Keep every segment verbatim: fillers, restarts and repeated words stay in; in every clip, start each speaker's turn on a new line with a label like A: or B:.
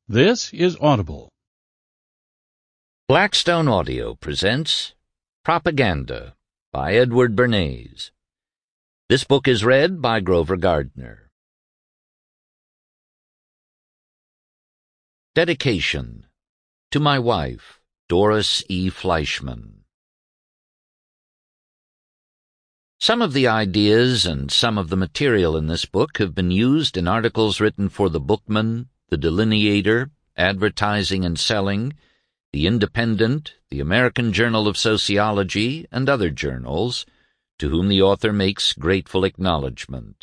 A: This is Audible.
B: Blackstone Audio presents Propaganda by Edward Bernays. This book is read by Grover Gardner. Dedication to my wife, Doris E. Fleischman. Some of the ideas and some of the material in this book have been used in articles written for The Bookman, The Delineator, Advertising and Selling, The Independent, the American Journal of Sociology, and other journals, to whom the author makes grateful acknowledgment.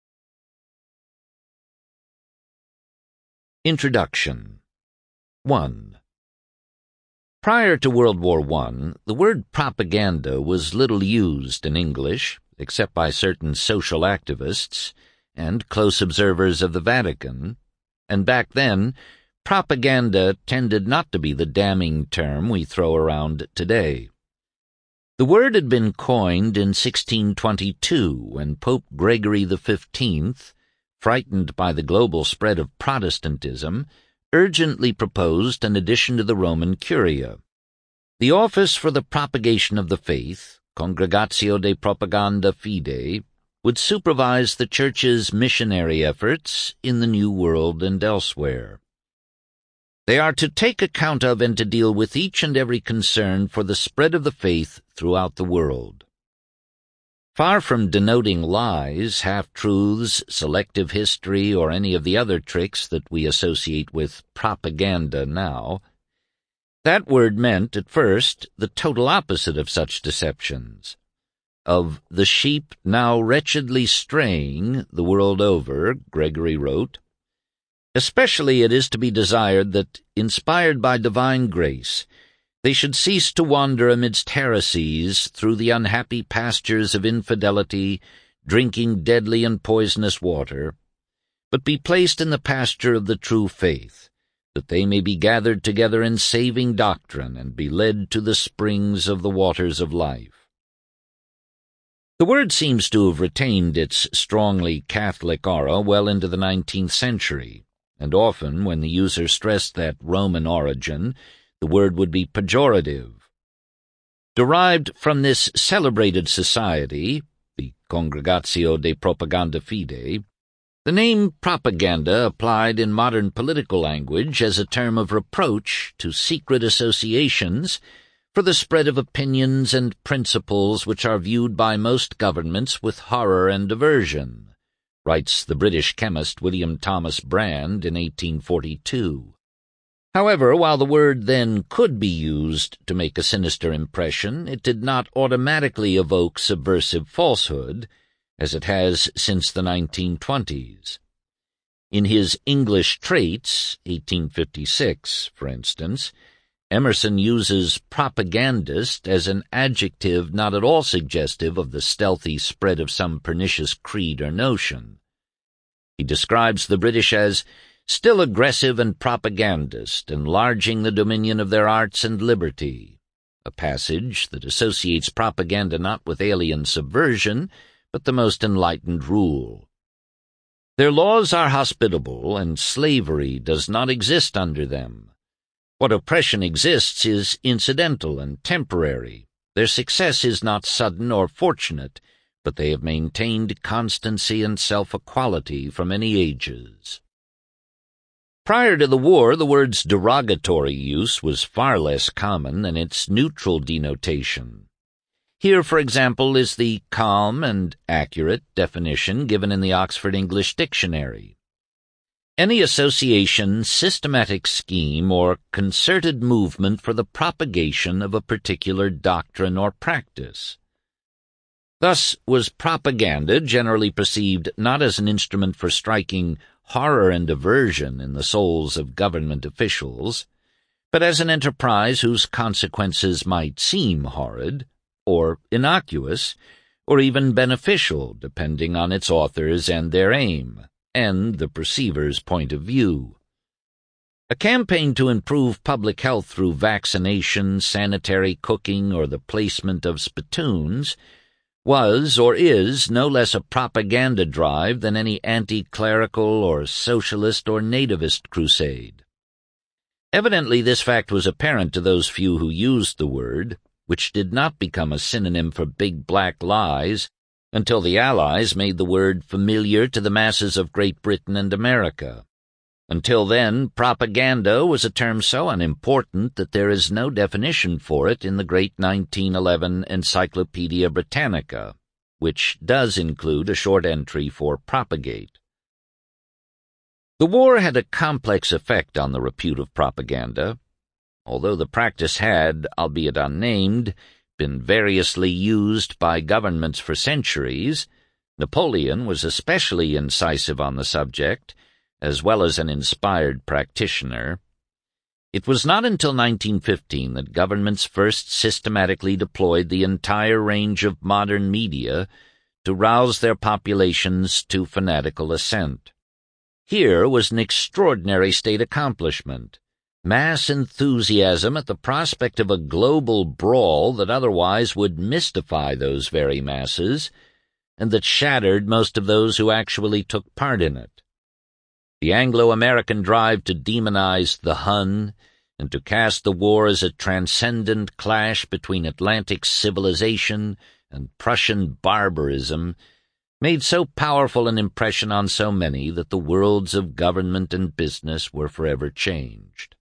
B: Introduction. one. Prior to World War One, the word propaganda was little used in English, except by certain social activists and close observers of the Vatican, and back then, propaganda tended not to be the damning term we throw around today. The word had been coined in sixteen twenty-two when Pope Gregory the Fifteenth, frightened by the global spread of Protestantism, urgently proposed an addition to the Roman Curia. The Office for the Propagation of the Faith, Congregatio de Propaganda Fidei, would supervise the Church's missionary efforts in the New World and elsewhere. They are to take account of and to deal with each and every concern for the spread of the faith throughout the world. Far from denoting lies, half-truths, selective history, or any of the other tricks that we associate with propaganda now, that word meant, at first, the total opposite of such deceptions. Of the sheep now wretchedly straying the world over, Gregory wrote, especially it is to be desired that, inspired by divine grace, they should cease to wander amidst heresies through the unhappy pastures of infidelity, drinking deadly and poisonous water, but be placed in the pasture of the true faith, that they may be gathered together in saving doctrine and be led to the springs of the waters of life. The word seems to have retained its strongly Catholic aura well into the nineteenth century, and often, when the user stressed that Roman origin, the word would be pejorative. Derived from this celebrated society, the Congregatio de Propaganda Fidei, the name propaganda applied in modern political language as a term of reproach to secret associations for the spread of opinions and principles which are viewed by most governments with horror and aversion, writes the British chemist William Thomas Brand in eighteen forty-two. However, while the word then could be used to make a sinister impression, it did not automatically evoke subversive falsehood, as it has since the nineteen twenties. In his English Traits, eighteen fifty-six, for instance, Emerson uses propagandist as an adjective not at all suggestive of the stealthy spread of some pernicious creed or notion. He describes the British as still aggressive and propagandist, enlarging the dominion of their arts and liberty, a passage that associates propaganda not with alien subversion, but the most enlightened rule. Their laws are hospitable, and slavery does not exist under them. What oppression exists is incidental and temporary. Their success is not sudden or fortunate, but they have maintained constancy and self-equality for many ages. Prior to the war, the word's derogatory use was far less common than its neutral denotation. Here, for example, is the calm and accurate definition given in the Oxford English Dictionary. Any association, systematic scheme, or concerted movement for the propagation of a particular doctrine or practice. Thus was propaganda generally perceived not as an instrument for striking horror and aversion in the souls of government officials, but as an enterprise whose consequences might seem horrid, or innocuous, or even beneficial, depending on its authors and their aim, and the perceiver's point of view. A campaign to improve public health through vaccination, sanitary cooking, or the placement of spittoons was or is no less a propaganda drive than any anti-clerical or socialist or nativist crusade. Evidently this fact was apparent to those few who used the word, which did not become a synonym for big black lies until the Allies made the word familiar to the masses of Great Britain and America. Until then, propaganda was a term so unimportant that there is no definition for it in the great nineteen eleven Encyclopaedia Britannica, which does include a short entry for propagate. The war had a complex effect on the repute of propaganda. Although the practice had, albeit unnamed, been variously used by governments for centuries, Napoleon was especially incisive on the subject, as well as an inspired practitioner. It was not until nineteen fifteen that governments first systematically deployed the entire range of modern media to rouse their populations to fanatical assent. Here was an extraordinary state accomplishment, mass enthusiasm at the prospect of a global brawl that otherwise would mystify those very masses, and that shattered most of those who actually took part in it. The Anglo-American drive to demonize the Hun and to cast the war as a transcendent clash between Atlantic civilization and Prussian barbarism made so powerful an impression on so many that the worlds of government and business were forever changed.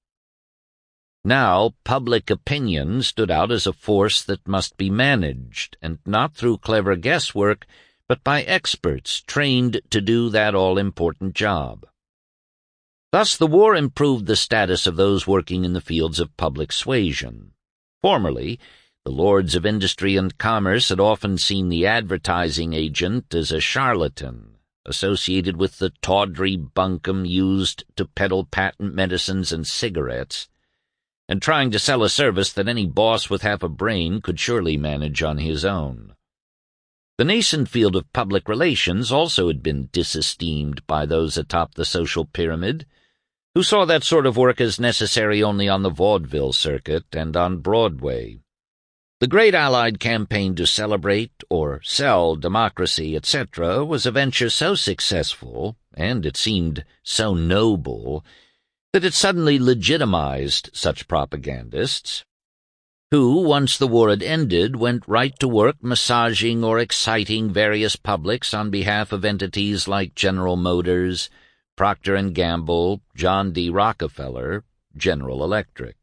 B: Now public opinion stood out as a force that must be managed, and not through clever guesswork, but by experts trained to do that all-important job. Thus the war improved the status of those working in the fields of public suasion. Formerly, the lords of industry and commerce had often seen the advertising agent as a charlatan, associated with the tawdry bunkum used to peddle patent medicines and cigarettes, and trying to sell a service that any boss with half a brain could surely manage on his own. The nascent field of public relations also had been disesteemed by those atop the social pyramid, who saw that sort of work as necessary only on the vaudeville circuit and on Broadway. The great Allied campaign to celebrate or sell democracy, et cetera, was a venture so successful, and it seemed so noble, that it suddenly legitimized such propagandists, who, once the war had ended, went right to work massaging or exciting various publics on behalf of entities like General Motors, Procter and Gamble, John D. Rockefeller, General Electric.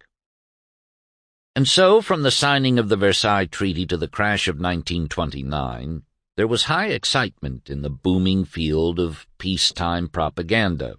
B: And so, from the signing of the Versailles Treaty to the crash of nineteen twenty-nine, there was high excitement in the booming field of peacetime propaganda.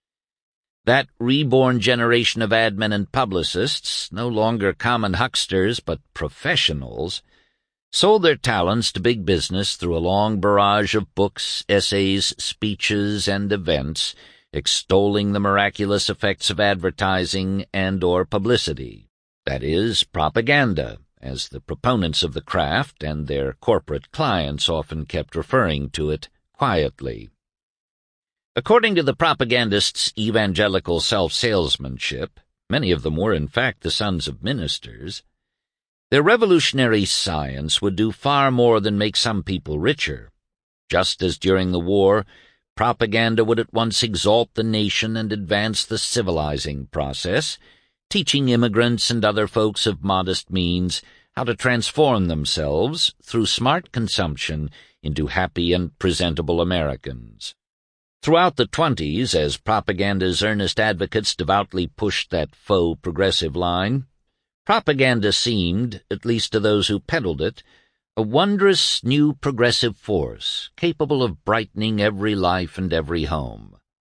B: That reborn generation of admen and publicists, no longer common hucksters but professionals, sold their talents to big business through a long barrage of books, essays, speeches, and events, extolling the miraculous effects of advertising and or publicity. That is, propaganda, as the proponents of the craft and their corporate clients often kept referring to it quietly. According to the propagandists' evangelical self-salesmanship, many of them were in fact the sons of ministers, their revolutionary science would do far more than make some people richer. Just as during the war, propaganda would at once exalt the nation and advance the civilizing process, teaching immigrants and other folks of modest means how to transform themselves through smart consumption into happy and presentable Americans. Throughout the twenties, as propaganda's earnest advocates devoutly pushed that faux progressive line, propaganda seemed, at least to those who peddled it, a wondrous new progressive force, capable of brightening every life and every home.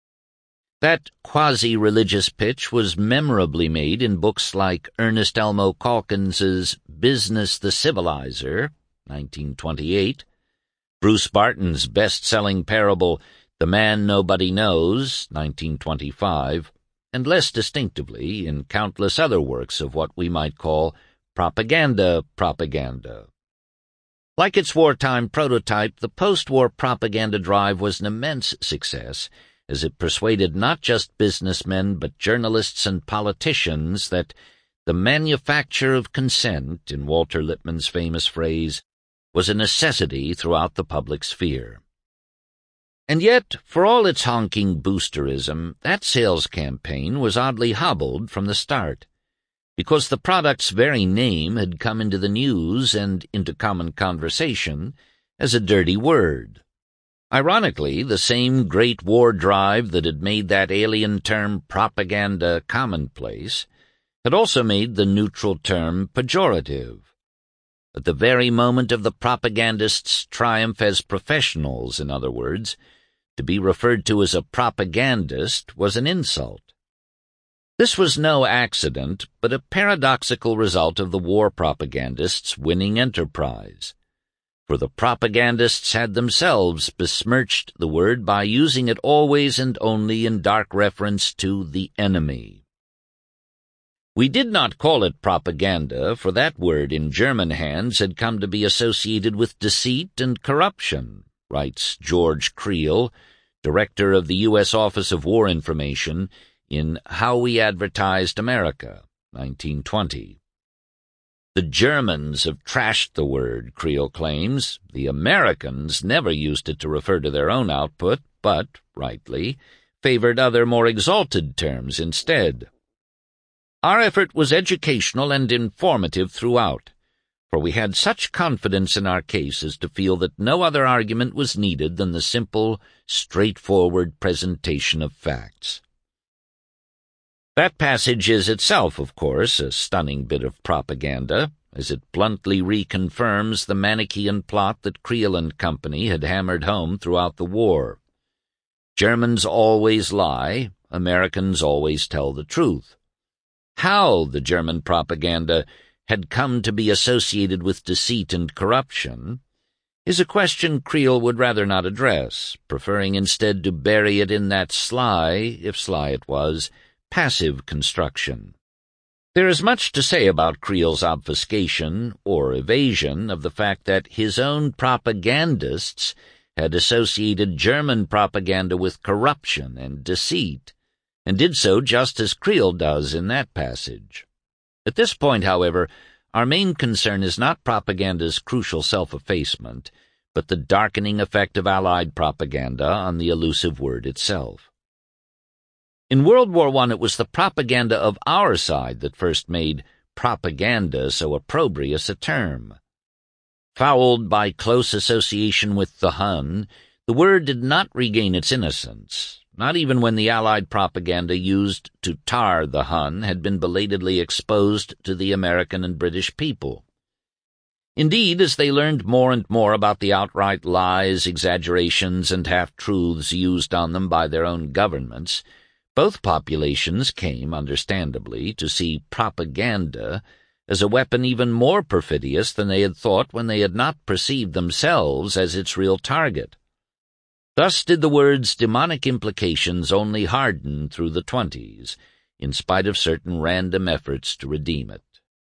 B: That quasi-religious pitch was memorably made in books like Ernest Elmo Calkins's Business the Civilizer, nineteen twenty-eight, Bruce Barton's best-selling parable The Man Nobody Knows, nineteen twenty-five, and less distinctively in countless other works of what we might call propaganda propaganda. Like its wartime prototype, the post-war propaganda drive was an immense success, as it persuaded not just businessmen but journalists and politicians that the manufacture of consent, in Walter Lippmann's famous phrase, was a necessity throughout the public sphere. And yet, for all its honking boosterism, that sales campaign was oddly hobbled from the start, because the product's very name had come into the news and into common conversation as a dirty word. Ironically, the same great war drive that had made that alien term propaganda commonplace had also made the neutral term pejorative. At the very moment of the propagandists' triumph as professionals, in other words, to be referred to as a propagandist was an insult. This was no accident, but a paradoxical result of the war propagandists' winning enterprise. For the propagandists had themselves besmirched the word by using it always and only in dark reference to the enemy. We did not call it propaganda, for that word in German hands had come to be associated with deceit and corruption, writes George Creel, director of the U S Office of War Information, in How We Advertised America, nineteen twenty. The Germans have trashed the word, Creel claims. The Americans never used it to refer to their own output, but, rightly, favored other more exalted terms instead. Our effort was educational and informative throughout, for we had such confidence in our case as to feel that no other argument was needed than the simple, straightforward presentation of facts. That passage is itself, of course, a stunning bit of propaganda, as it bluntly reconfirms the Manichaean plot that Creel and Company had hammered home throughout the war. Germans always lie, Americans always tell the truth. How the German propaganda had come to be associated with deceit and corruption is a question Creel would rather not address, preferring instead to bury it in that sly, if sly it was, passive construction. There is much to say about Creel's obfuscation, or evasion, of the fact that his own propagandists had associated German propaganda with corruption and deceit, and did so just as Creel does in that passage. At this point, however, our main concern is not propaganda's crucial self-effacement, but the darkening effect of Allied propaganda on the elusive word itself. In World War One, it was the propaganda of our side that first made propaganda so opprobrious a term. Fouled by close association with the Hun, the word did not regain its innocence, not even when the Allied propaganda used to tar the Hun had been belatedly exposed to the American and British people. Indeed, as they learned more and more about the outright lies, exaggerations, and half-truths used on them by their own governments, both populations came, understandably, to see propaganda as a weapon even more perfidious than they had thought when they had not perceived themselves as its real target. Thus did the word's demonic implications only harden through the twenties, in spite of certain random efforts to redeem it.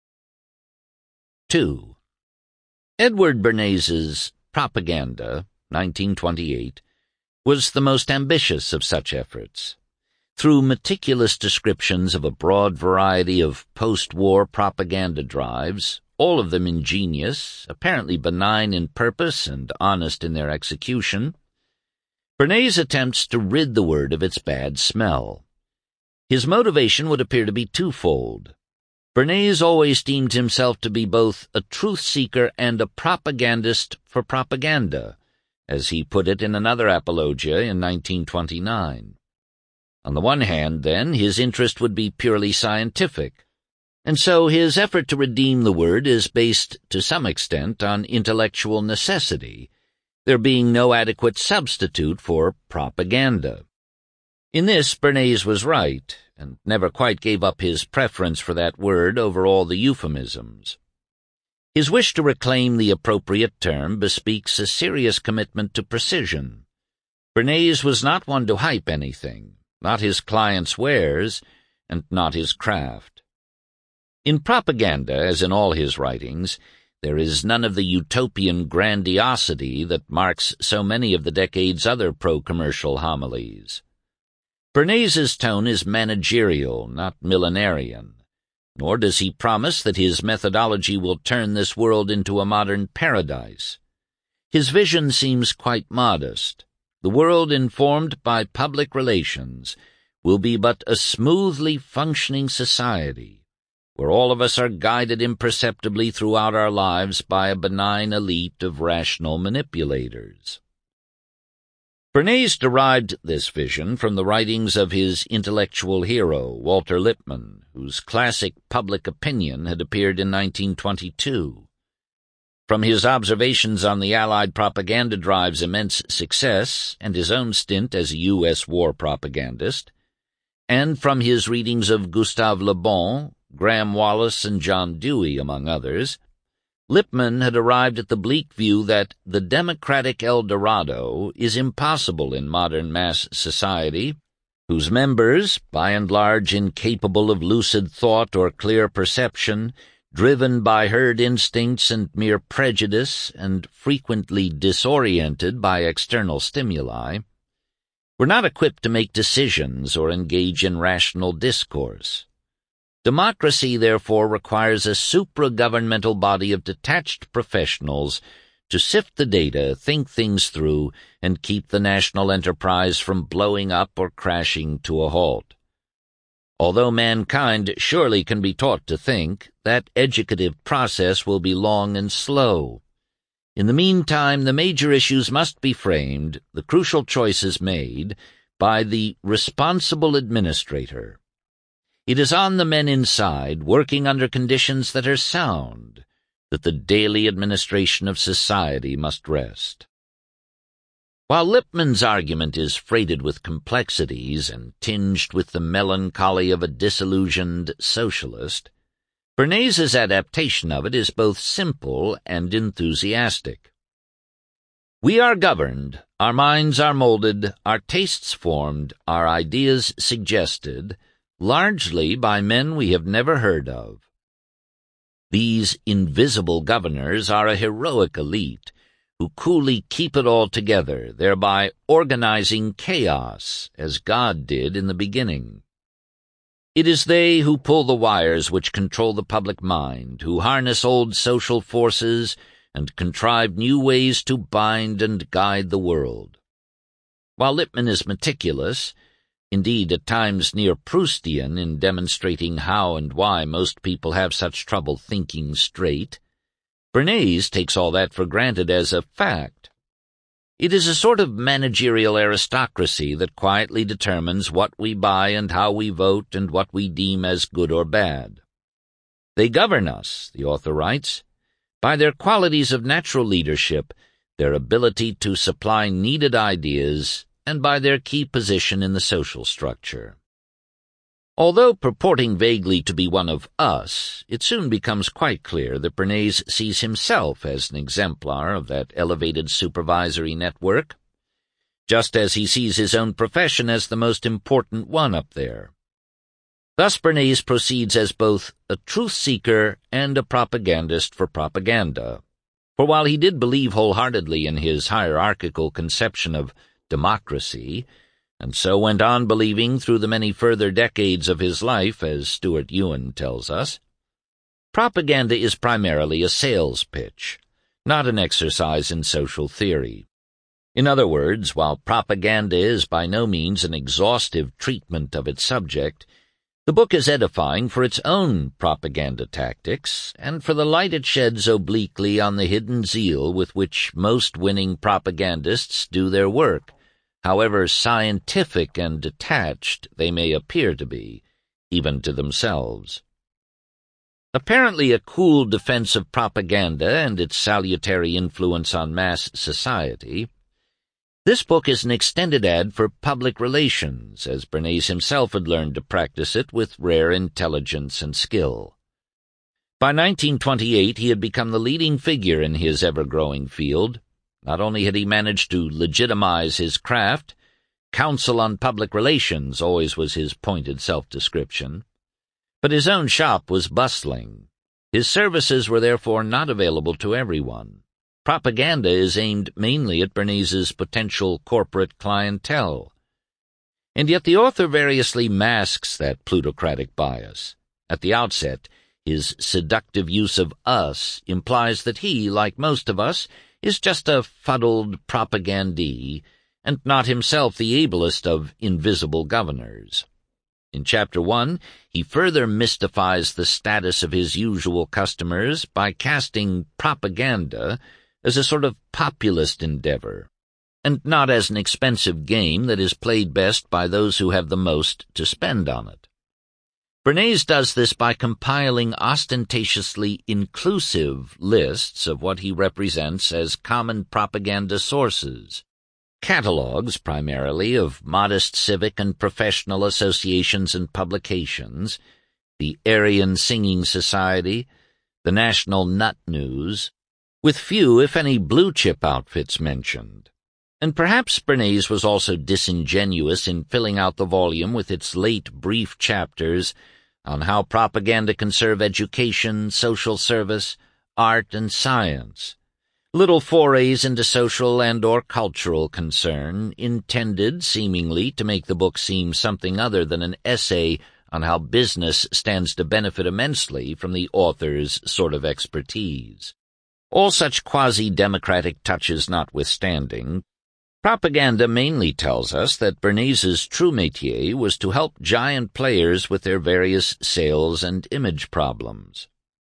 B: Two. Edward Bernays's Propaganda, nineteen twenty-eight, was the most ambitious of such efforts. Through meticulous descriptions of a broad variety of post-war propaganda drives, all of them ingenious, apparently benign in purpose and honest in their execution, Bernays attempts to rid the word of its bad smell. His motivation would appear to be twofold. Bernays always deemed himself to be both a truth-seeker and a propagandist for propaganda, as he put it in another apologia in nineteen twenty-nine. On the one hand, then, his interest would be purely scientific, and so his effort to redeem the word is based to some extent on intellectual necessity, there being no adequate substitute for propaganda. In this, Bernays was right, and never quite gave up his preference for that word over all the euphemisms. His wish to reclaim the appropriate term bespeaks a serious commitment to precision. Bernays was not one to hype anything, not his client's wares, and not his craft. In propaganda, as in all his writings, there is none of the utopian grandiosity that marks so many of the decade's other pro-commercial homilies. Bernays's tone is managerial, not millenarian, nor does he promise that his methodology will turn this world into a modern paradise. His vision seems quite modest. the world informed by public relations will be but a smoothly functioning society, where all of us are guided imperceptibly throughout our lives by a benign elite of rational manipulators. Bernays derived this vision from the writings of his intellectual hero, Walter Lippmann, whose classic Public Opinion had appeared in nineteen twenty-two. From his observations on the Allied propaganda drive's immense success and his own stint as a U S war propagandist, and from his readings of Gustave Le Bon, Graham Wallas, and John Dewey, among others, Lippmann had arrived at the bleak view that the democratic El Dorado is impossible in modern mass society, whose members, by and large incapable of lucid thought or clear perception, driven by herd instincts and mere prejudice, and frequently disoriented by external stimuli, were not equipped to make decisions or engage in rational discourse. Democracy, therefore, requires a supra-governmental body of detached professionals to sift the data, think things through, and keep the national enterprise from blowing up or crashing to a halt. Although mankind surely can be taught to think, that educative process will be long and slow. In the meantime, the major issues must be framed, the crucial choices made, by the responsible administrator. It is on the men inside, working under conditions that are sound, that the daily administration of society must rest. While Lippmann's argument is freighted with complexities and tinged with the melancholy of a disillusioned socialist, Bernays's adaptation of it is both simple and enthusiastic. We are governed, our minds are molded, our tastes formed, our ideas suggested, largely by men we have never heard of. These invisible governors are a heroic elite who coolly keep it all together, thereby organizing chaos, as God did in the beginning. It is they who pull the wires which control the public mind, who harness old social forces and contrive new ways to bind and guide the world. While Lippmann is meticulous, indeed at times near Proustian in demonstrating how and why most people have such trouble thinking straight, Bernays takes all that for granted as a fact. It is a sort of managerial aristocracy that quietly determines what we buy and how we vote and what we deem as good or bad. They govern us, the author writes, by their qualities of natural leadership, their ability to supply needed ideas, and by their key position in the social structure. Although purporting vaguely to be one of us, it soon becomes quite clear that Bernays sees himself as an exemplar of that elevated supervisory network, just as he sees his own profession as the most important one up there. Thus Bernays proceeds as both a truth-seeker and a propagandist for propaganda, for while he did believe wholeheartedly in his hierarchical conception of democracy, and so went on believing through the many further decades of his life, as Stuart Ewan tells us, propaganda is primarily a sales pitch, not an exercise in social theory. In other words, while propaganda is by no means an exhaustive treatment of its subject, the book is edifying for its own propaganda tactics, and for the light it sheds obliquely on the hidden zeal with which most winning propagandists do their work, however scientific and detached they may appear to be, even to themselves. Apparently a cool defense of propaganda and its salutary influence on mass society, this book is an extended ad for public relations, as Bernays himself had learned to practice it with rare intelligence and skill. By nineteen twenty-eight he had become the leading figure in his ever-growing field. Not only had he managed to legitimize his craft, counsel on public relations always was his pointed self-description, but his own shop was bustling. His services were therefore not available to everyone. Propaganda is aimed mainly at Bernays's potential corporate clientele. And yet the author variously masks that plutocratic bias. At the outset, his seductive use of us implies that he, like most of us, is just a fuddled propagandee, and not himself the ablest of invisible governors. In Chapter one, he further mystifies the status of his usual customers by casting propaganda as a sort of populist endeavor, and not as an expensive game that is played best by those who have the most to spend on it. Bernays does this by compiling ostentatiously inclusive lists of what he represents as common propaganda sources, catalogues primarily of modest civic and professional associations and publications, the Aryan Singing Society, the National Nut News, with few, if any, blue-chip outfits mentioned. And perhaps Bernays was also disingenuous in filling out the volume with its late brief chapters on how propaganda can serve education, social service, art, and science, little forays into social and or cultural concern, intended, seemingly, to make the book seem something other than an essay on how business stands to benefit immensely from the author's sort of expertise. All such quasi-democratic touches notwithstanding, propaganda mainly tells us that Bernays's true métier was to help giant players with their various sales and image problems.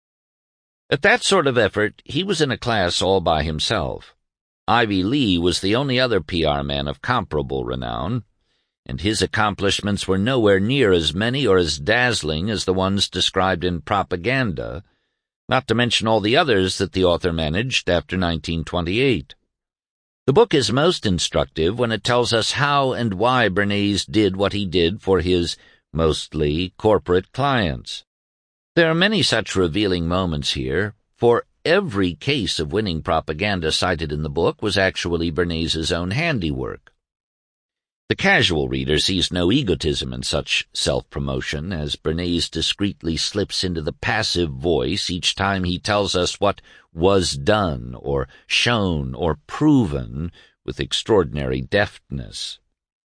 B: At that sort of effort, he was in a class all by himself. Ivy Lee was the only other P R man of comparable renown, and his accomplishments were nowhere near as many or as dazzling as the ones described in Propaganda, not to mention all the others that the author managed after nineteen twenty-eight. The book is most instructive when it tells us how and why Bernays did what he did for his, mostly, corporate clients. There are many such revealing moments here, for every case of winning propaganda cited in the book was actually Bernays's own handiwork. The casual reader sees no egotism in such self-promotion, as Bernays discreetly slips into the passive voice each time he tells us what was done or shown or proven with extraordinary deftness.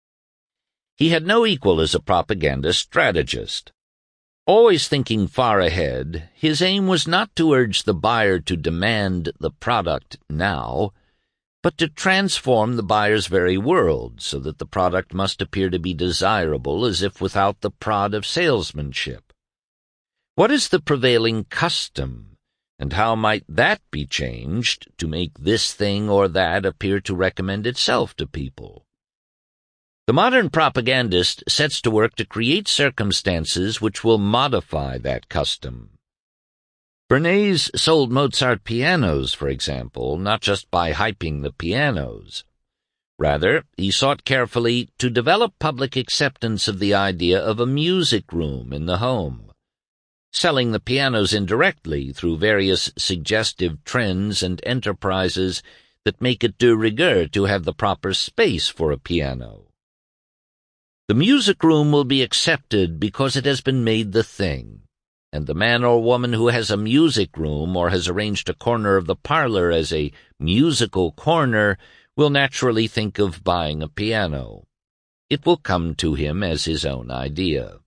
B: He had no equal as a propaganda strategist. Always thinking far ahead, his aim was not to urge the buyer to demand the product now, but to transform the buyer's very world so that the product must appear to be desirable as if without the prod of salesmanship. What is the prevailing custom, and how might that be changed to make this thing or that appear to recommend itself to people? The modern propagandist sets to work to create circumstances which will modify that custom. Bernays sold Mozart pianos, for example, not just by hyping the pianos. Rather, he sought carefully to develop public acceptance of the idea of a music room in the home, selling the pianos indirectly through various suggestive trends and enterprises that make it de rigueur to have the proper space for a piano. The music room will be accepted because it has been made the thing, and the man or woman who has a music room or has arranged a corner of the parlor as a musical corner will naturally think of buying a piano. It will come to him as his own idea.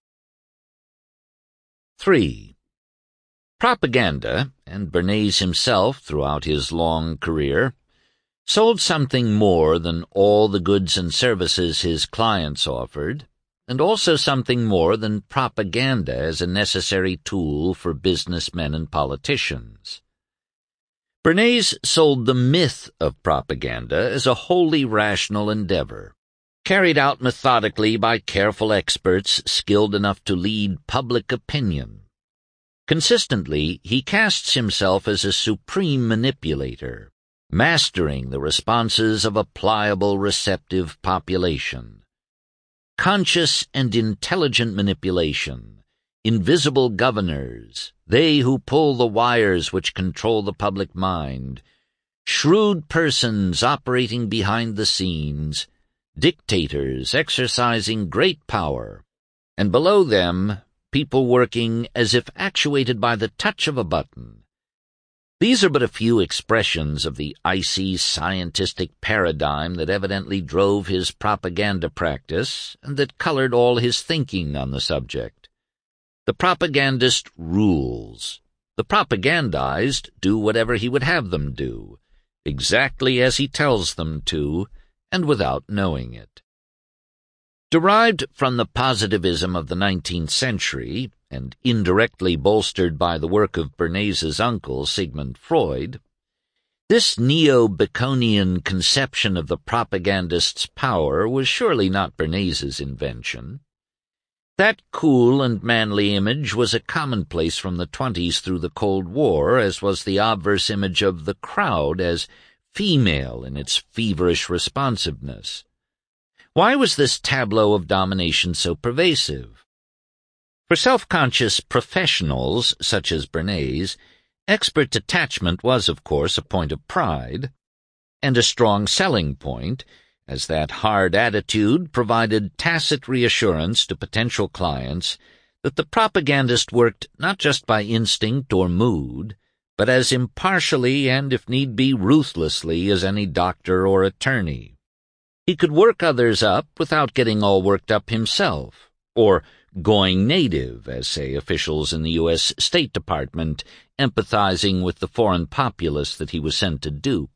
B: Three. Propaganda, and Bernays himself throughout his long career, sold something more than all the goods and services his clients offered, and also something more than propaganda as a necessary tool for businessmen and politicians. Bernays sold the myth of propaganda as a wholly rational endeavor, carried out methodically by careful experts skilled enough to lead public opinion. Consistently, he casts himself as a supreme manipulator, mastering the responses of a pliable, receptive population. Conscious and intelligent manipulation, invisible governors, they who pull the wires which control the public mind, shrewd persons operating behind the scenes, dictators exercising great power, and below them, people working as if actuated by the touch of a button. These are but a few expressions of the icy scientistic paradigm that evidently drove his propaganda practice and that colored all his thinking on the subject. The propagandist rules. The propagandized do whatever he would have them do, exactly as he tells them to, and without knowing it. Derived from the positivism of the nineteenth century, and indirectly bolstered by the work of Bernays' uncle, Sigmund Freud, this neo-Baconian conception of the propagandist's power was surely not Bernays' invention. That cool and manly image was a commonplace from the twenties through the Cold War, as was the obverse image of the crowd as female in its feverish responsiveness. Why was this tableau of domination so pervasive? For self-conscious professionals, such as Bernays, expert detachment was, of course, a point of pride, and a strong selling point, as that hard attitude provided tacit reassurance to potential clients that the propagandist worked not just by instinct or mood, but as impartially and, if need be, ruthlessly as any doctor or attorney. He could work others up without getting all worked up himself, or going native, as say officials in the U S State Department, empathizing with the foreign populace that he was sent to dupe.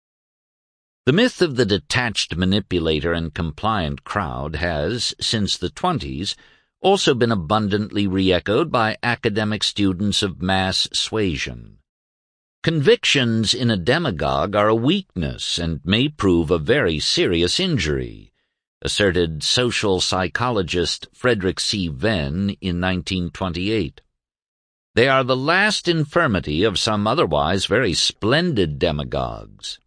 B: The myth of the detached manipulator and compliant crowd has, since the twenties, also been abundantly re-echoed by academic students of mass suasion. Convictions in a demagogue are a weakness and may prove a very serious injury, asserted social psychologist Frederick C. Venn in nineteen twenty-eight. They are the last infirmity of some otherwise very splendid demagogues.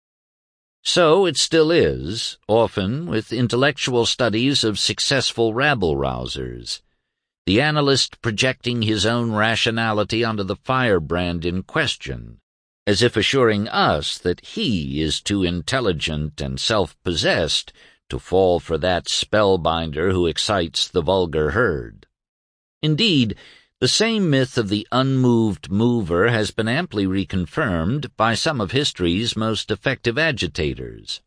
B: So it still is, often with intellectual studies of successful rabble-rousers, the analyst projecting his own rationality onto the firebrand in question, as if assuring us that he is too intelligent and self-possessed to fall for that spellbinder who excites the vulgar herd. Indeed, the same myth of the unmoved mover has been amply reconfirmed by some of history's most effective agitators.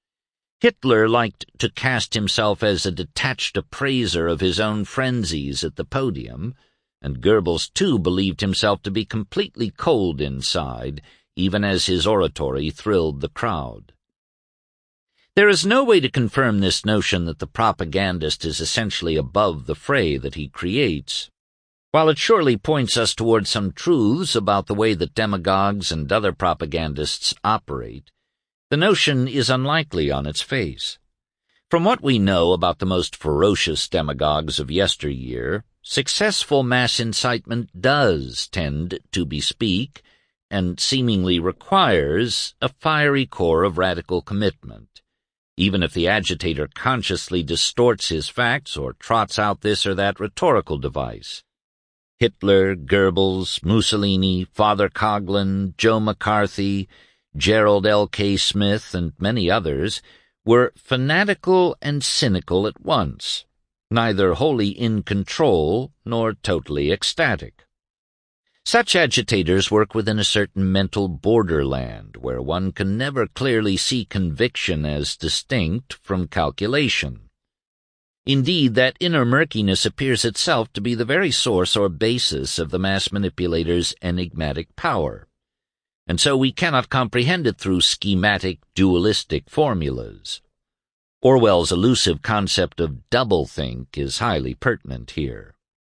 B: Hitler liked to cast himself as a detached appraiser of his own frenzies at the podium, and Goebbels too believed himself to be completely cold inside, even as his oratory thrilled the crowd. There is no way to confirm this notion that the propagandist is essentially above the fray that he creates. While it surely points us toward some truths about the way that demagogues and other propagandists operate, the notion is unlikely on its face. From what we know about the most ferocious demagogues of yesteryear, successful mass incitement does tend to bespeak, and seemingly requires, a fiery core of radical commitment, even if the agitator consciously distorts his facts or trots out this or that rhetorical device. Hitler, Goebbels, Mussolini, Father Coughlin, Joe McCarthy, Gerald L. K. Smith, and many others were fanatical and cynical at once, neither wholly in control nor totally ecstatic. Such agitators work within a certain mental borderland where one can never clearly see conviction as distinct from calculation. Indeed, that inner murkiness appears itself to be the very source or basis of the mass manipulator's enigmatic power, and so we cannot comprehend it through schematic, dualistic formulas. Orwell's elusive concept of doublethink is highly pertinent here.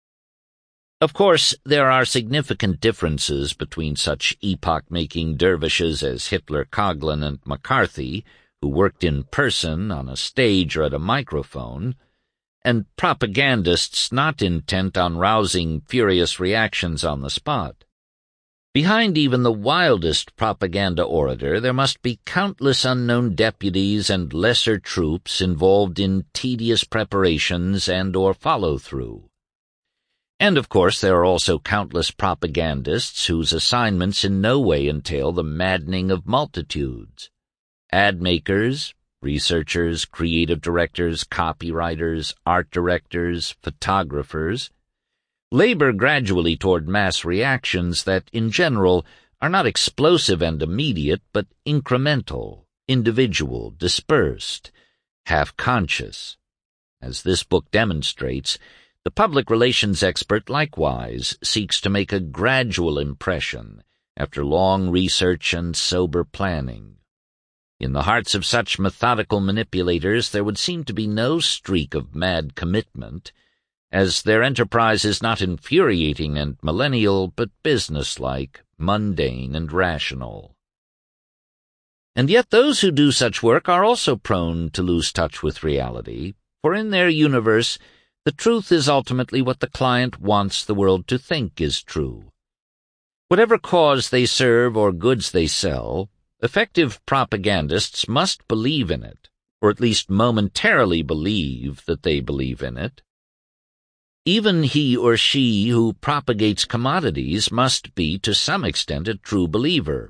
B: Of course, there are significant differences between such epoch-making dervishes as Hitler, Coughlin, and McCarthy, who worked in person on a stage or at a microphone, and propagandists not intent on rousing furious reactions on the spot. Behind even the wildest propaganda orator there must be countless unknown deputies and lesser troops involved in tedious preparations and or follow-through. And, of course, there are also countless propagandists whose assignments in no way entail the maddening of multitudes. Ad makers, researchers, creative directors, copywriters, art directors, photographers, labor gradually toward mass reactions that, in general, are not explosive and immediate, but incremental, individual, dispersed, half-conscious. As this book demonstrates, the public relations expert likewise seeks to make a gradual impression after long research and sober planning. In the hearts of such methodical manipulators there would seem to be no streak of mad commitment, as their enterprise is not infuriating and millennial, but businesslike, mundane, and rational. And yet those who do such work are also prone to lose touch with reality, for in their universe the truth is ultimately what the client wants the world to think is true. Whatever cause they serve or goods they sell, effective propagandists must believe in it, or at least momentarily believe that they believe in it. Even he or she who propagates commodities must be to some extent a true believer.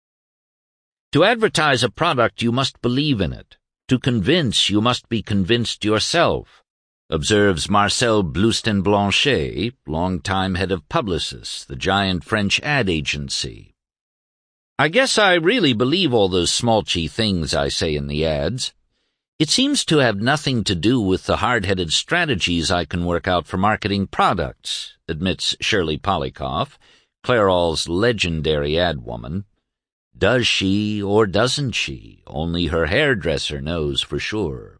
B: To advertise a product you must believe in it. To convince you must be convinced yourself, observes Marcel Blousten-Blanchet, longtime head of Publicis, the giant French ad agency. I guess I really believe all those smallchy things I say in the ads. It seems to have nothing to do with the hard-headed strategies I can work out for marketing products, admits Shirley Polikoff, Clairol's legendary ad woman. Does she or doesn't she? Only her hairdresser knows for sure.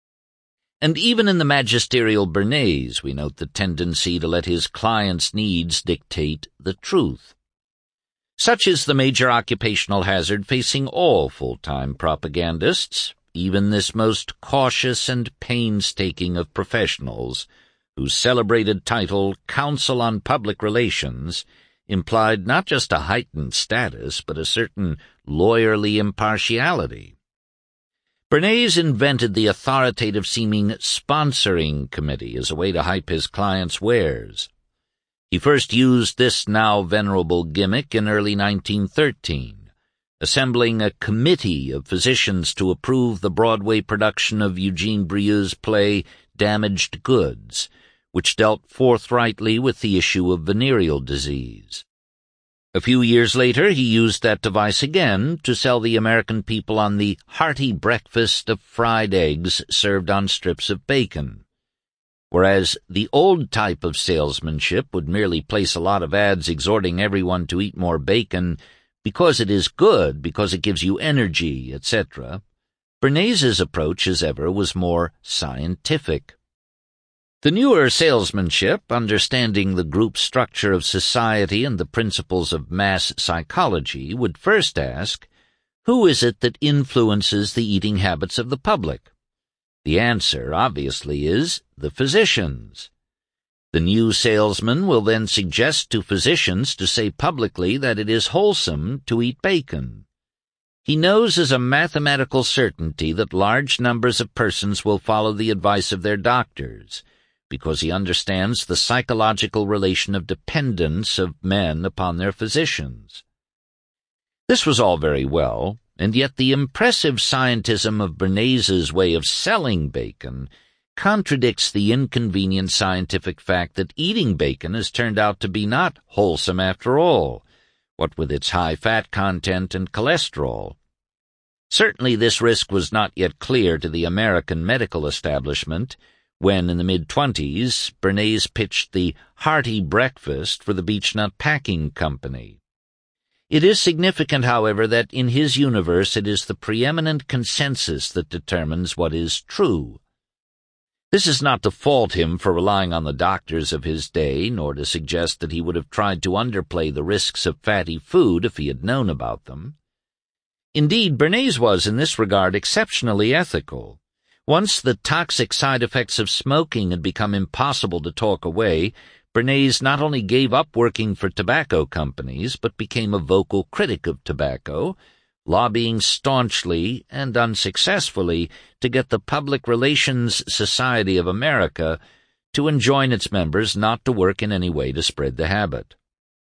B: And even in the magisterial Bernays we note the tendency to let his clients' needs dictate the truth. Such is the major occupational hazard facing all full-time propagandists, even this most cautious and painstaking of professionals, whose celebrated title, Counsel on Public Relations, implied not just a heightened status, but a certain lawyerly impartiality. Bernays invented the authoritative-seeming sponsoring committee as a way to hype his clients' wares. He first used this now venerable gimmick in early nineteen thirteen, assembling a committee of physicians to approve the Broadway production of Eugene Brieux's play Damaged Goods, which dealt forthrightly with the issue of venereal disease. A few years later he used that device again to sell the American people on the hearty breakfast of fried eggs served on strips of bacon. Whereas the old type of salesmanship would merely place a lot of ads exhorting everyone to eat more bacon because it is good, because it gives you energy, et cetera, Bernays's approach, as ever, was more scientific. The newer salesmanship, understanding the group structure of society and the principles of mass psychology, would first ask, who is it that influences the eating habits of the public? The answer, obviously, is the physicians. The new salesman will then suggest to physicians to say publicly that it is wholesome to eat bacon. He knows as a mathematical certainty that large numbers of persons will follow the advice of their doctors, because he understands the psychological relation of dependence of men upon their physicians. This was all very well, and yet the impressive scientism of Bernays's way of selling bacon contradicts the inconvenient scientific fact that eating bacon has turned out to be not wholesome after all, what with its high fat content and cholesterol. Certainly this risk was not yet clear to the American medical establishment, when, in the mid-twenties, Bernays pitched the hearty breakfast for the Beechnut Packing Company. It is significant, however, that in his universe it is the preeminent consensus that determines what is true. This is not to fault him for relying on the doctors of his day, nor to suggest that he would have tried to underplay the risks of fatty food if he had known about them. Indeed, Bernays was, in this regard, exceptionally ethical. Once the toxic side effects of smoking had become impossible to talk away, Bernays not only gave up working for tobacco companies, but became a vocal critic of tobacco, lobbying staunchly and unsuccessfully to get the Public Relations Society of America to enjoin its members not to work in any way to spread the habit.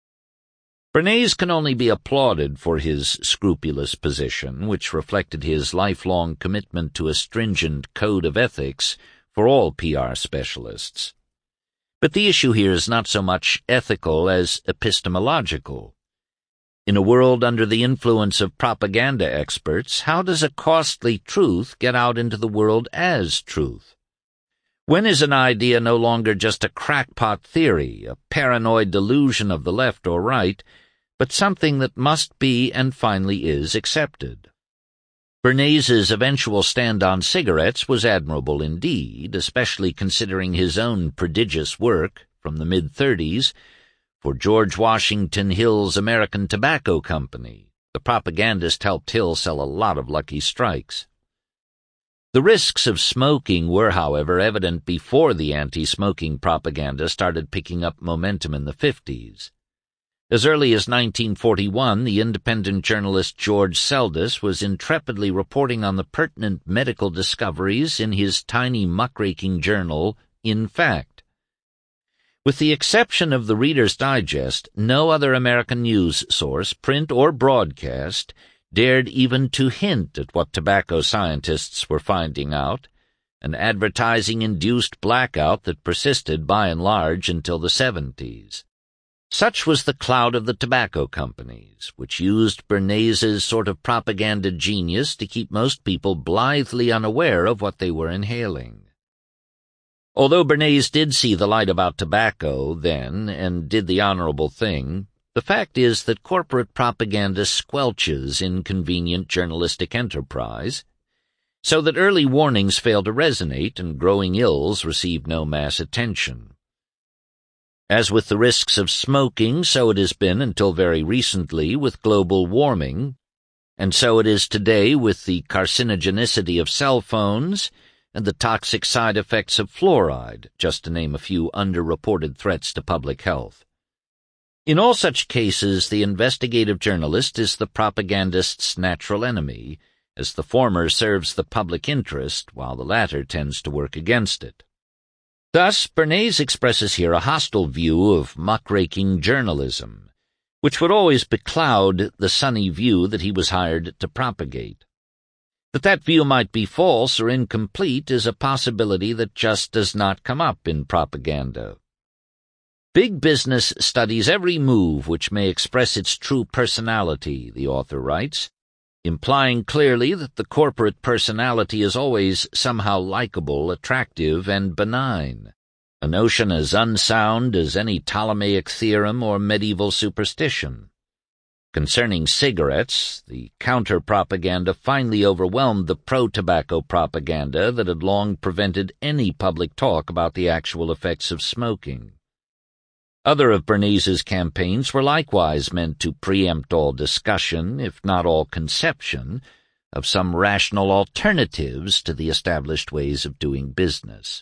B: Bernays can only be applauded for his scrupulous position, which reflected his lifelong commitment to a stringent code of ethics for all P R specialists. But the issue here is not so much ethical as epistemological. In a world under the influence of propaganda experts, how does a costly truth get out into the world as truth? When is an idea no longer just a crackpot theory, a paranoid delusion of the left or right, but something that must be and finally is accepted? Bernays' eventual stand on cigarettes was admirable indeed, especially considering his own prodigious work from the mid-thirties for George Washington Hill's American Tobacco Company. The propagandist helped Hill sell a lot of Lucky Strikes. The risks of smoking were, however, evident before the anti-smoking propaganda started picking up momentum in the fifties. As early as nineteen forty-one, the independent journalist George Seldes was intrepidly reporting on the pertinent medical discoveries in his tiny muckraking journal, In Fact. With the exception of the Reader's Digest, no other American news source, print or broadcast, dared even to hint at what tobacco scientists were finding out, an advertising-induced blackout that persisted by and large until the seventies. Such was the clout of the tobacco companies, which used Bernays' sort of propaganda genius to keep most people blithely unaware of what they were inhaling. Although Bernays did see the light about tobacco then and did the honorable thing, the fact is that corporate propaganda squelches inconvenient journalistic enterprise, so that early warnings failed to resonate and growing ills received no mass attention. As with the risks of smoking, so it has been until very recently with global warming, and so it is today with the carcinogenicity of cell phones and the toxic side effects of fluoride, just to name a few underreported threats to public health. In all such cases, the investigative journalist is the propagandist's natural enemy, as the former serves the public interest while the latter tends to work against it. Thus, Bernays expresses here a hostile view of muckraking journalism, which would always becloud the sunny view that he was hired to propagate. That that view might be false or incomplete is a possibility that just does not come up in propaganda. Big business studies every move which may express its true personality, the author writes, implying clearly that the corporate personality is always somehow likable, attractive, and benign, a notion as unsound as any Ptolemaic theorem or medieval superstition. Concerning cigarettes, the counter-propaganda finally overwhelmed the pro-tobacco propaganda that had long prevented any public talk about the actual effects of smoking. Other of Bernays' campaigns were likewise meant to preempt all discussion, if not all conception, of some rational alternatives to the established ways of doing business.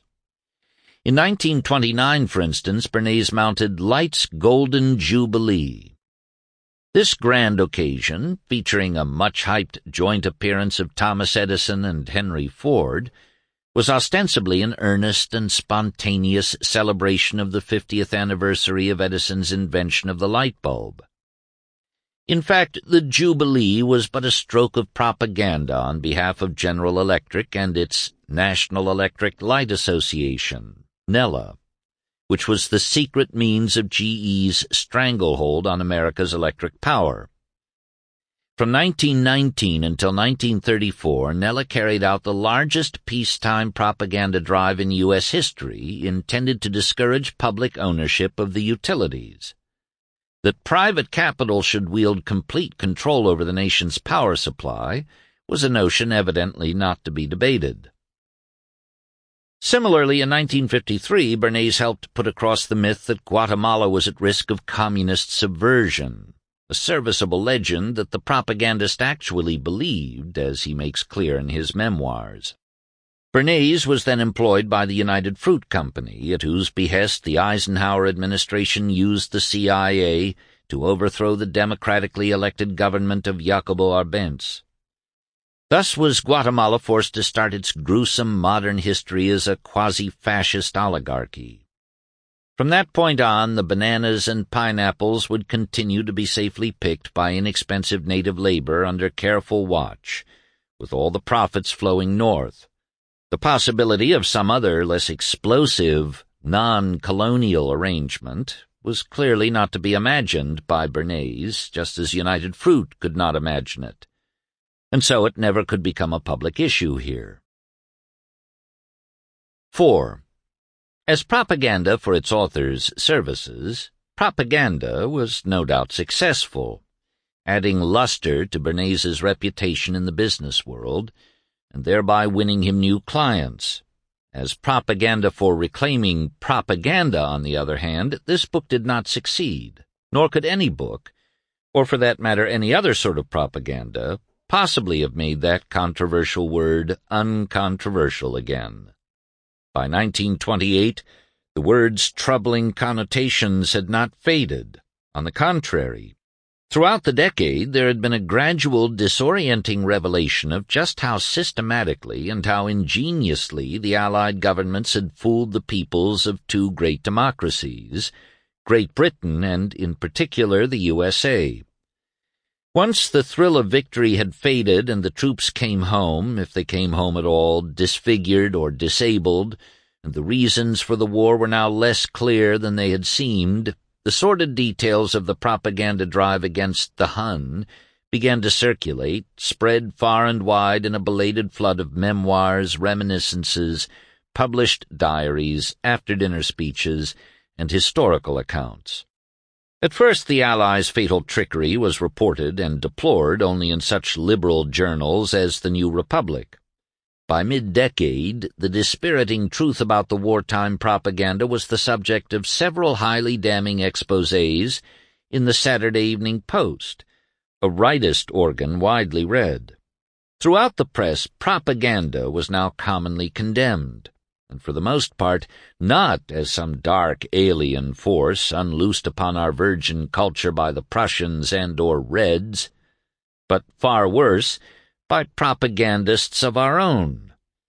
B: In nineteen twenty-nine, for instance, Bernays mounted Light's Golden Jubilee. This grand occasion, featuring a much-hyped joint appearance of Thomas Edison and Henry Ford, was ostensibly an earnest and spontaneous celebration of the fiftieth anniversary of Edison's invention of the light bulb. In fact, the Jubilee was but a stroke of propaganda on behalf of General Electric and its National Electric Light Association, NELA, which was the secret means of G E's stranglehold on America's electric power. From nineteen nineteen until nineteen thirty-four, NELA carried out the largest peacetime propaganda drive in U S history intended to discourage public ownership of the utilities. That private capital should wield complete control over the nation's power supply was a notion evidently not to be debated. Similarly, in nineteen fifty-three, Bernays helped put across the myth that Guatemala was at risk of communist subversion, a serviceable legend that the propagandist actually believed, as he makes clear in his memoirs. Bernays was then employed by the United Fruit Company, at whose behest the Eisenhower administration used the C I A to overthrow the democratically elected government of Jacobo Arbenz. Thus was Guatemala forced to start its gruesome modern history as a quasi-fascist oligarchy. From that point on, the bananas and pineapples would continue to be safely picked by inexpensive native labor under careful watch, with all the profits flowing north. The possibility of some other, less explosive, non-colonial arrangement was clearly not to be imagined by Bernays, just as United Fruit could not imagine it, and so it never could become a public issue here. four. As propaganda for its author's services, propaganda was no doubt successful, adding luster to Bernays' reputation in the business world, and thereby winning him new clients. As propaganda for reclaiming propaganda, on the other hand, this book did not succeed, nor could any book, or for that matter any other sort of propaganda, possibly have made that controversial word uncontroversial again. By nineteen twenty-eight, the word's troubling connotations had not faded. On the contrary, throughout the decade there had been a gradual disorienting revelation of just how systematically and how ingeniously the Allied governments had fooled the peoples of two great democracies, Great Britain and, in particular, the U S A. Once the thrill of victory had faded and the troops came home, if they came home at all, disfigured or disabled, and the reasons for the war were now less clear than they had seemed, the sordid details of the propaganda drive against the Hun began to circulate, spread far and wide in a belated flood of memoirs, reminiscences, published diaries, after-dinner speeches, and historical accounts. At first the Allies' fatal trickery was reported and deplored only in such liberal journals as the New Republic. By mid-decade, the dispiriting truth about the wartime propaganda was the subject of several highly damning exposés in the Saturday Evening Post, a rightist organ widely read. Throughout the press, propaganda was now commonly condemned, and for the most part not as some dark alien force unloosed upon our virgin culture by the Prussians and or Reds, but far worse, by propagandists of our own.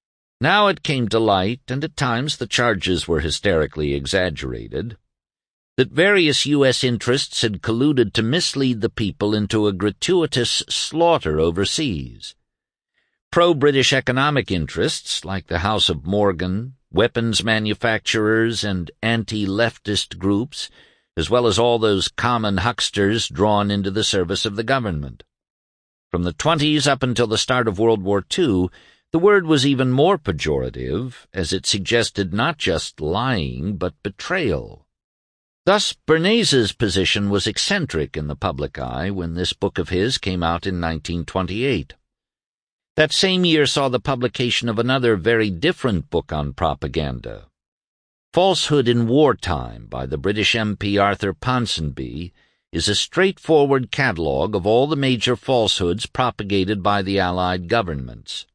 B: Now it came to light, and at times the charges were hysterically exaggerated, that various U S interests had colluded to mislead the people into a gratuitous slaughter overseas. Pro-British economic interests, like the House of Morgan, weapons manufacturers, and anti-leftist groups, as well as all those common hucksters drawn into the service of the government. From the twenties up until the start of World War Two, the word was even more pejorative, as it suggested not just lying, but betrayal. Thus, Bernays' position was eccentric in the public eye when this book of his came out in nineteen twenty-eight. That same year saw the publication of another very different book on propaganda, Falsehood in Wartime, by the British M P Arthur Ponsonby, is a straightforward catalogue of all the major falsehoods propagated by the Allied governments.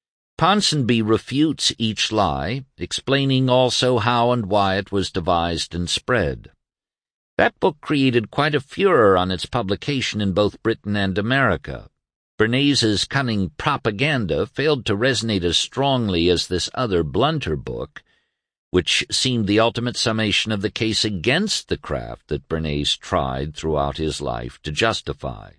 B: Ponsonby refutes each lie, explaining also how and why it was devised and spread. That book created quite a furor on its publication in both Britain and America. Bernays' cunning propaganda failed to resonate as strongly as this other, blunter book, which seemed the ultimate summation of the case against the craft that Bernays tried throughout his life to justify.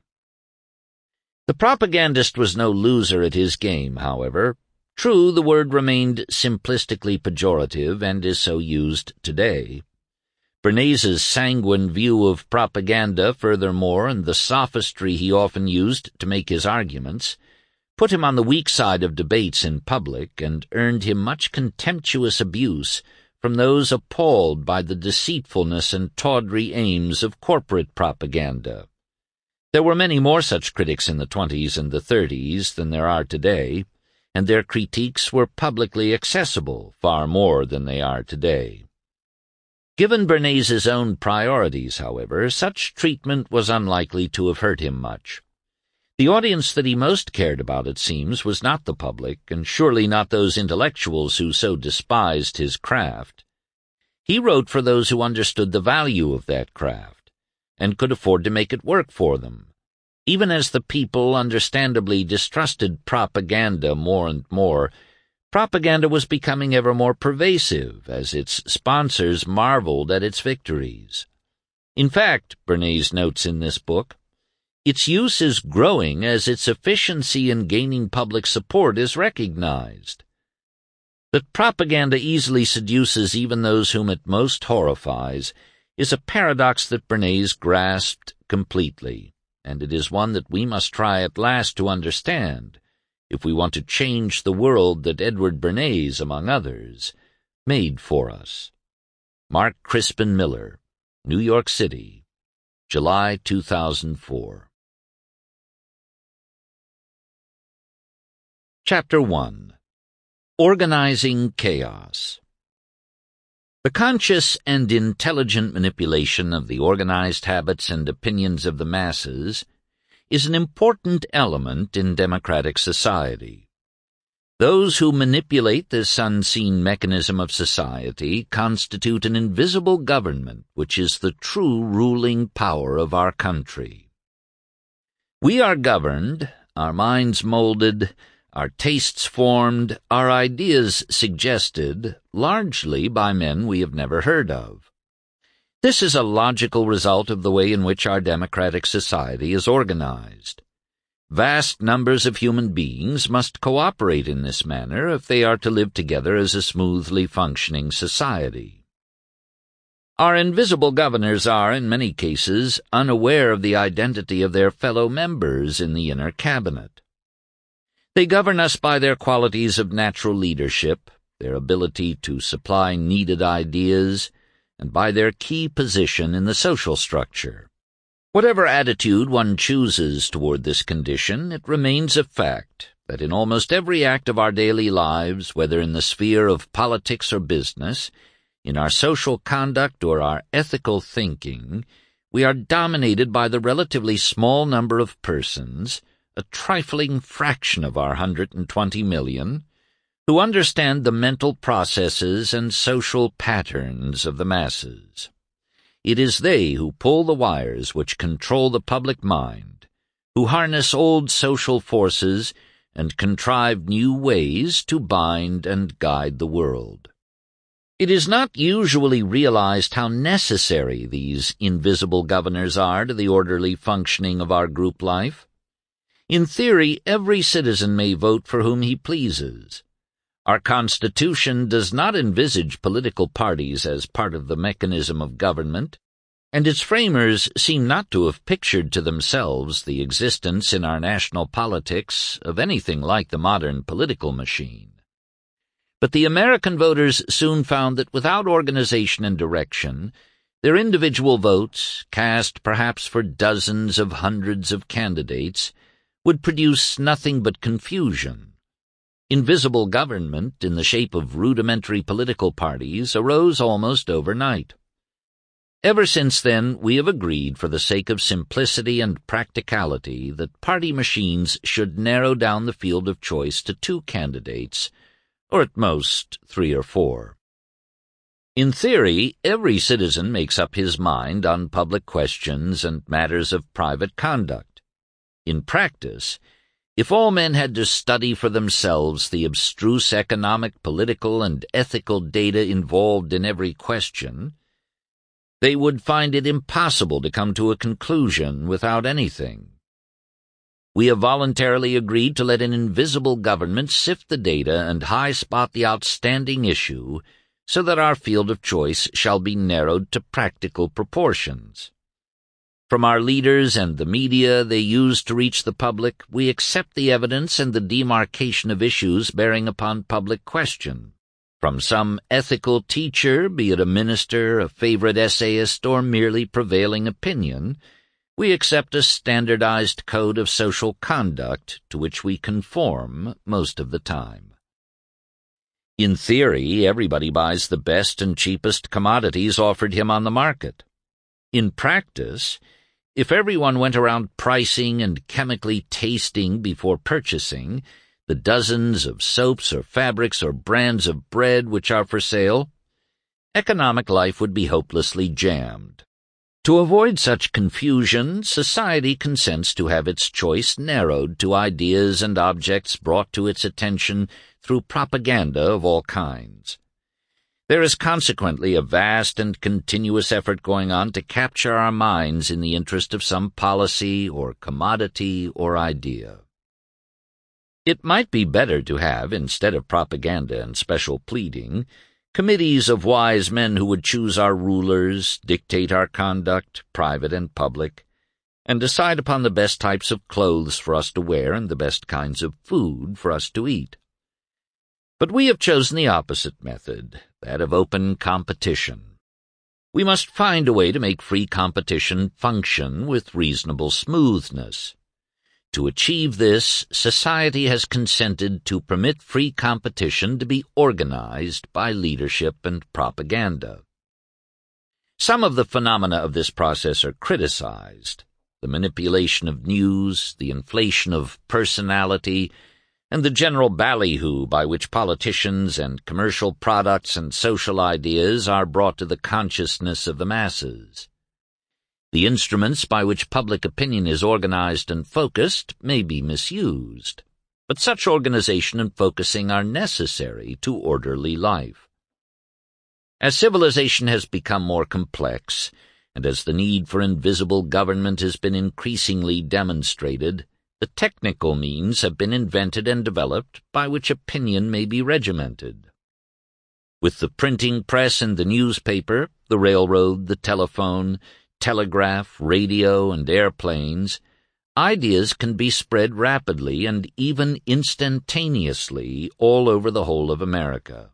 B: The propagandist was no loser at his game, however. True, the word remained simplistically pejorative and is so used today. Bernays' sanguine view of propaganda, furthermore, and the sophistry he often used to make his arguments, put him on the weak side of debates in public and earned him much contemptuous abuse from those appalled by the deceitfulness and tawdry aims of corporate propaganda. There were many more such critics in the twenties and the thirties than there are today, and their critiques were publicly accessible far more than they are today. Given Bernays' own priorities, however, such treatment was unlikely to have hurt him much. The audience that he most cared about, it seems, was not the public, and surely not those intellectuals who so despised his craft. He wrote for those who understood the value of that craft, and could afford to make it work for them. Even as the people understandably distrusted propaganda more and more, propaganda was becoming ever more pervasive, as its sponsors marveled at its victories. In fact, Bernays notes in this book, its use is growing as its efficiency in gaining public support is recognized. That propaganda easily seduces even those whom it most horrifies is a paradox that Bernays grasped completely, and it is one that we must try at last to understand if we want to change the world that Edward Bernays, among others, made for us. Mark Crispin Miller, New York City, July two thousand four. Chapter one. Organizing Chaos. The conscious and intelligent manipulation of the organized habits and opinions of the masses is an important element in democratic society. Those who manipulate this unseen mechanism of society constitute an invisible government which is the true ruling power of our country. We are governed, our minds molded, our tastes formed, our ideas suggested, largely by men we have never heard of. This is a logical result of the way in which our democratic society is organized. Vast numbers of human beings must cooperate in this manner if they are to live together as a smoothly functioning society. Our invisible governors are, in many cases, unaware of the identity of their fellow members in the inner cabinet. They govern us by their qualities of natural leadership, their ability to supply needed ideas, and by their key position in the social structure. Whatever attitude one chooses toward this condition, it remains a fact that in almost every act of our daily lives, whether in the sphere of politics or business, in our social conduct or our ethical thinking, we are dominated by the relatively small number of persons, a trifling fraction of our one hundred twenty million, who understand the mental processes and social patterns of the masses. It is they who pull the wires which control the public mind, who harness old social forces and contrive new ways to bind and guide the world. It is not usually realized how necessary these invisible governors are to the orderly functioning of our group life. In theory, every citizen may vote for whom he pleases. Our Constitution does not envisage political parties as part of the mechanism of government, and its framers seem not to have pictured to themselves the existence in our national politics of anything like the modern political machine. But the American voters soon found that without organization and direction, their individual votes, cast perhaps for dozens of hundreds of candidates, would produce nothing but confusion. Invisible government, in the shape of rudimentary political parties, arose almost overnight. Ever since then, we have agreed, for the sake of simplicity and practicality, that party machines should narrow down the field of choice to two candidates, or at most three or four. In theory, every citizen makes up his mind on public questions and matters of private conduct. In practice, if all men had to study for themselves the abstruse economic, political, and ethical data involved in every question, they would find it impossible to come to a conclusion without anything. We have voluntarily agreed to let an invisible government sift the data and high-spot the outstanding issue so that our field of choice shall be narrowed to practical proportions. From our leaders and the media they use to reach the public, we accept the evidence and the demarcation of issues bearing upon public question. From some ethical teacher, be it a minister, a favorite essayist, or merely prevailing opinion, we accept a standardized code of social conduct to which we conform most of the time. In theory, everybody buys the best and cheapest commodities offered him on the market. In practice, if everyone went around pricing and chemically tasting before purchasing the dozens of soaps or fabrics or brands of bread which are for sale, economic life would be hopelessly jammed. To avoid such confusion, society consents to have its choice narrowed to ideas and objects brought to its attention through propaganda of all kinds. There is consequently a vast and continuous effort going on to capture our minds in the interest of some policy or commodity or idea. It might be better to have, instead of propaganda and special pleading, committees of wise men who would choose our rulers, dictate our conduct, private and public, and decide upon the best types of clothes for us to wear and the best kinds of food for us to eat. But we have chosen the opposite method, that of open competition. We must find a way to make free competition function with reasonable smoothness. To achieve this, society has consented to permit free competition to be organized by leadership and propaganda. Some of the phenomena of this process are criticized: the manipulation of news, the inflation of personality, and the general ballyhoo by which politicians and commercial products and social ideas are brought to the consciousness of the masses. The instruments by which public opinion is organized and focused may be misused, but such organization and focusing are necessary to orderly life. As civilization has become more complex, and as the need for invisible government has been increasingly demonstrated, the technical means have been invented and developed by which opinion may be regimented. With the printing press and the newspaper, the railroad, the telephone, telegraph, radio, and airplanes, ideas can be spread rapidly and even instantaneously all over the whole of America.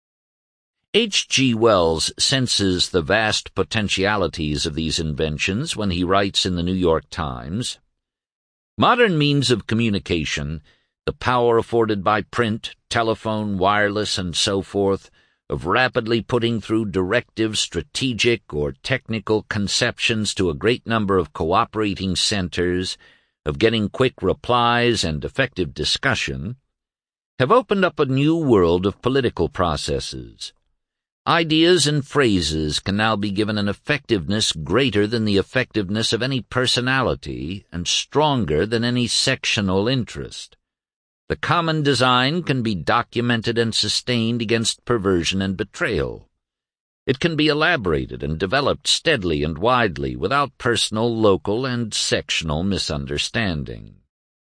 B: H G Wells senses the vast potentialities of these inventions when he writes in the New York Times, "Modern means of communication, the power afforded by print, telephone, wireless, and so forth, of rapidly putting through directive, strategic, or technical conceptions to a great number of cooperating centers, of getting quick replies and effective discussion, have opened up a new world of political processes. Ideas and phrases can now be given an effectiveness greater than the effectiveness of any personality and stronger than any sectional interest. The common design can be documented and sustained against perversion and betrayal. It can be elaborated and developed steadily and widely without personal, local, and sectional misunderstanding."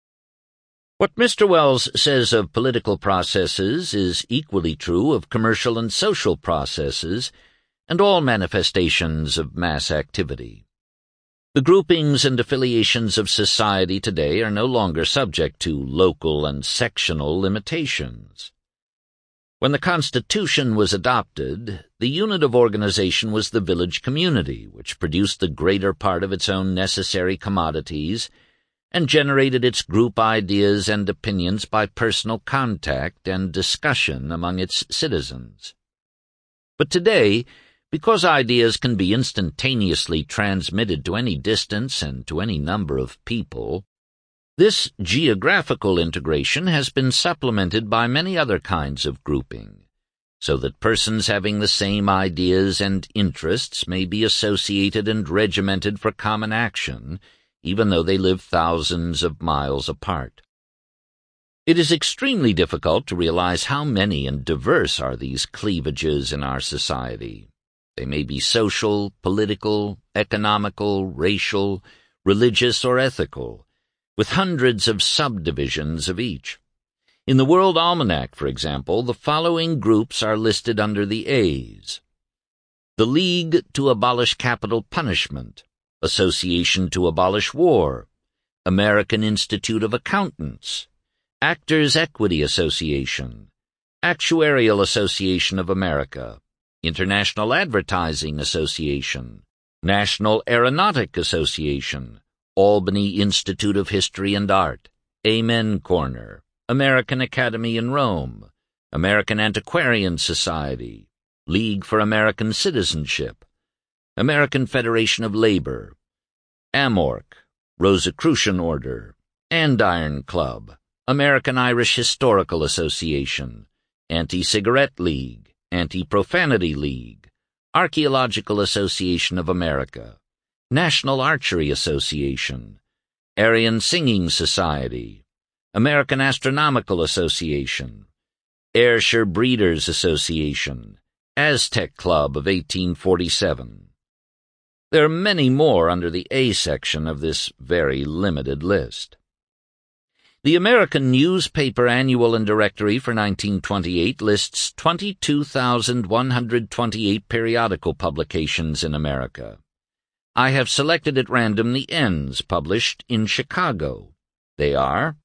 B: What Mister Wells says of political processes is equally true of commercial and social processes and all manifestations of mass activity. The groupings and affiliations of society today are no longer subject to local and sectional limitations. When the Constitution was adopted, the unit of organization was the village community, which produced the greater part of its own necessary commodities and generated its group ideas and opinions by personal contact and discussion among its citizens. But today, because ideas can be instantaneously transmitted to any distance and to any number of people, this geographical integration has been supplemented by many other kinds of grouping, so that persons having the same ideas and interests may be associated and regimented for common action, even though they live thousands of miles apart. It is extremely difficult to realize how many and diverse are these cleavages in our society. They may be social, political, economical, racial, religious, or ethical, with hundreds of subdivisions of each. In the World Almanac, for example, the following groups are listed under the A's: the League to Abolish Capital Punishment, Association to Abolish War, American Institute of Accountants, Actors' Equity Association, Actuarial Association of America, International Advertising Association, National Aeronautic Association, Albany Institute of History and Art, Amen Corner, American Academy in Rome, American Antiquarian Society, League for American Citizenship, American Federation of Labor, AMORC, Rosicrucian Order, Andiron Club, American Irish Historical Association, Anti-Cigarette League, Anti-Profanity League, Archaeological Association of America, National Archery Association, Aryan Singing Society, American Astronomical Association, Ayrshire Breeders Association, Aztec Club of eighteen forty-seven. There are many more under the A section of this very limited list. The American Newspaper Annual and Directory for nineteen twenty-eight lists twenty-two thousand one hundred twenty-eight periodical publications in America. I have selected at random the N's published in Chicago. They are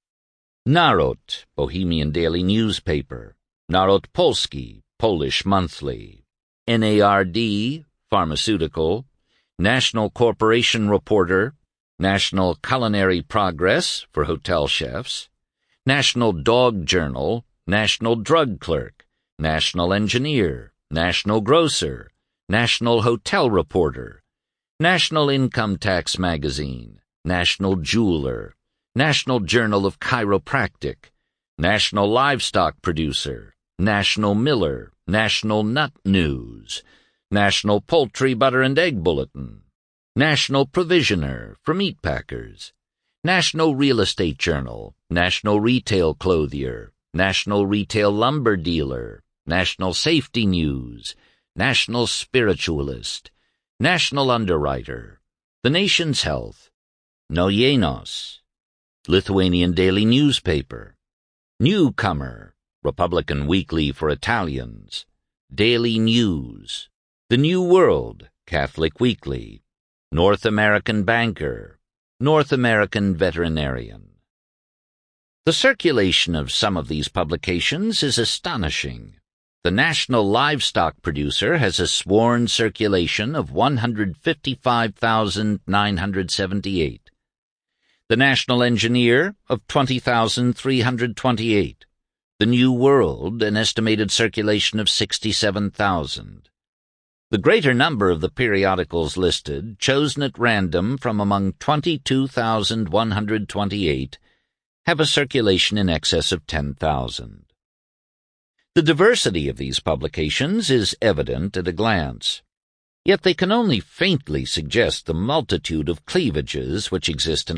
B: Naród, Bohemian daily newspaper, Naród Polski, Polish monthly, N A R D, pharmaceutical, National Corporation Reporter, National Culinary Progress for hotel chefs, National Dog Journal, National Drug Clerk, National Engineer, National Grocer, National Hotel Reporter, National Income Tax Magazine, National Jeweler, National Journal of Chiropractic, National Livestock Producer, National Miller, National Nut News, National Poultry, Butter, and Egg Bulletin, National Provisioner for Meat Packers, National Real Estate Journal, National Retail Clothier, National Retail Lumber Dealer, National Safety News, National Spiritualist, National Underwriter, The Nation's Health, Naujienos, Lithuanian Daily Newspaper, Newcomer, Republican Weekly for Italians, Daily News, The New World, Catholic Weekly, North American Banker, North American Veterinarian. The circulation of some of these publications is astonishing. The National Livestock Producer has a sworn circulation of one hundred fifty-five thousand nine hundred seventy-eight. The National Engineer of twenty thousand three hundred twenty-eight. The New World, an estimated circulation of sixty-seven thousand. The greater number of the periodicals listed, chosen at random from among twenty-two thousand one hundred twenty-eight, have a circulation in excess of ten thousand. The diversity of these publications is evident at a glance, yet they can only faintly suggest the multitude of cleavages which exist in